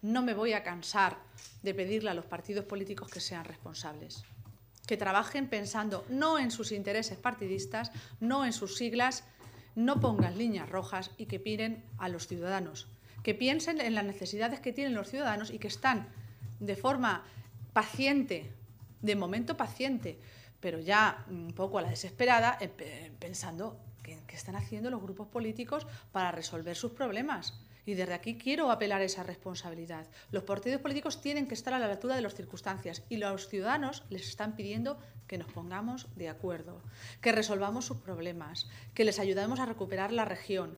no me voy a cansar de pedirle a los partidos políticos que sean responsables, que trabajen pensando no en sus intereses partidistas, no en sus siglas, no pongan líneas rojas y que miren a los ciudadanos, que piensen en las necesidades que tienen los ciudadanos y que están de forma paciente, de momento paciente, pero ya un poco a la desesperada, pensando qué están haciendo los grupos políticos para resolver sus problemas. Y desde aquí quiero apelar a esa responsabilidad. Los partidos políticos tienen que estar a la altura de las circunstancias y los ciudadanos les están pidiendo que nos pongamos de acuerdo, que resolvamos sus problemas, que les ayudemos a recuperar la región,